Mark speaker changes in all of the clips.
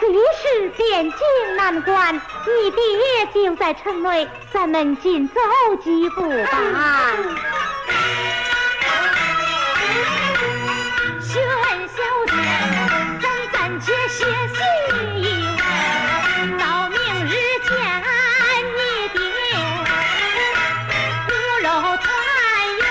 Speaker 1: 此一事边境难关，你爹就在城内，咱们紧走几步吧。薛小姐，咱且歇息一晚，到明日见你爹，骨肉团圆。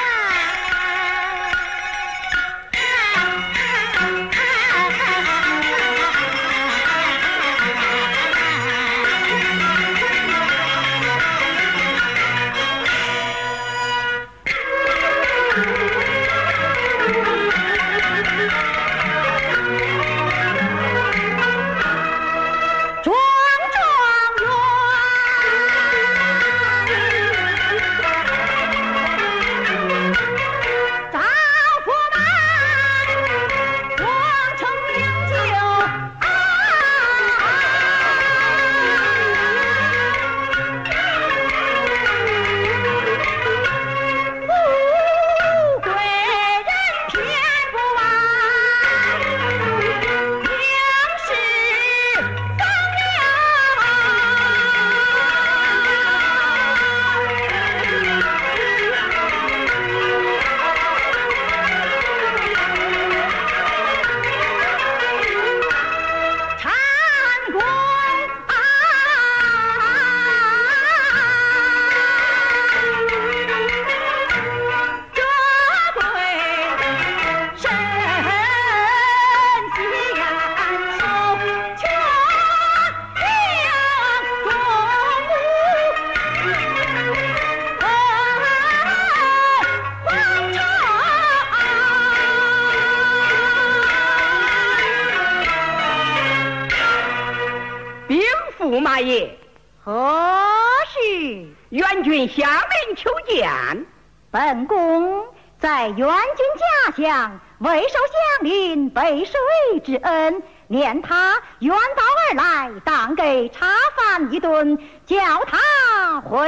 Speaker 2: 驸马爷，
Speaker 1: 何事？
Speaker 2: 元军下令求见。
Speaker 1: 本宫在元军家乡为受乡邻背水之恩，念他远道而来，当给茶饭一顿，叫他回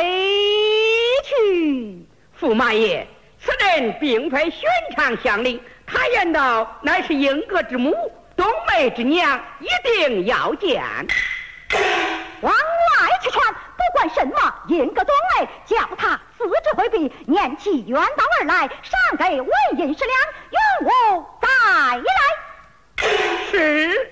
Speaker 1: 去。
Speaker 2: 驸马爷，此人并非寻常乡邻，他言道乃是英格之母，冬梅之娘，一定要见。
Speaker 1: 往外去传，不管什么英格冬梅，叫他四肢回避，念其远道而来，赏给文银10两，由我带来。
Speaker 2: 是。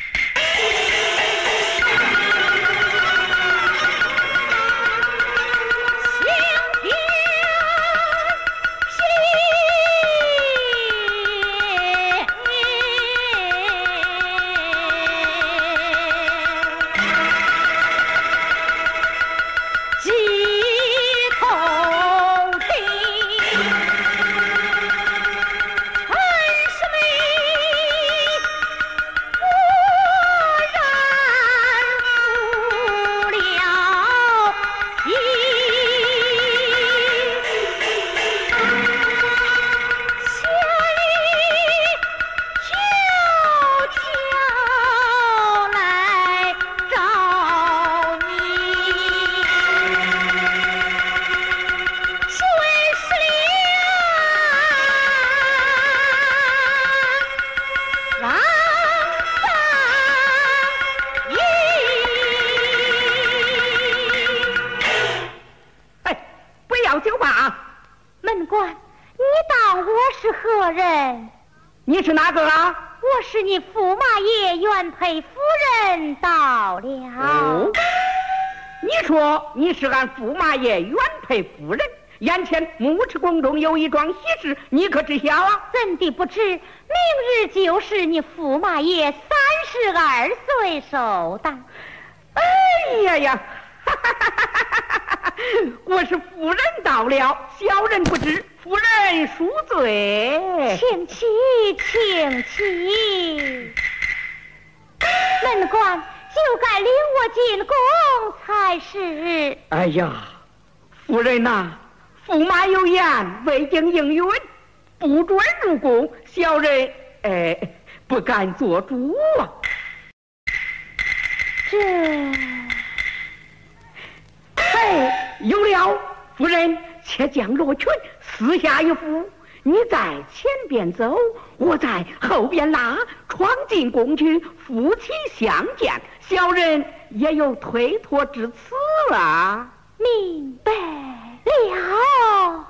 Speaker 2: 你是哪个啊？
Speaker 1: 我是你驸马爷原配夫人到了。
Speaker 2: 哦，你说你是俺驸马爷原配夫人，眼前牧池宫中有一桩喜事，你可知晓啊？
Speaker 1: 怎地不知？明日就是你驸马爷32岁寿诞。
Speaker 2: 哎呀呀，哈哈哈哈哈！我是夫人到了，小人不知，夫人恕罪。
Speaker 1: 请起，请起。门官就该领我进宫才是。
Speaker 2: 哎呀，夫人呐，驸马有言，未经应允，不准入宫，小人不敢做主啊。有了，夫人且将罗裙撕下一副， 你在前边走，我在后边拉，闯进宫去，夫妻相见，小人也有推脱之词了。
Speaker 1: 明白了。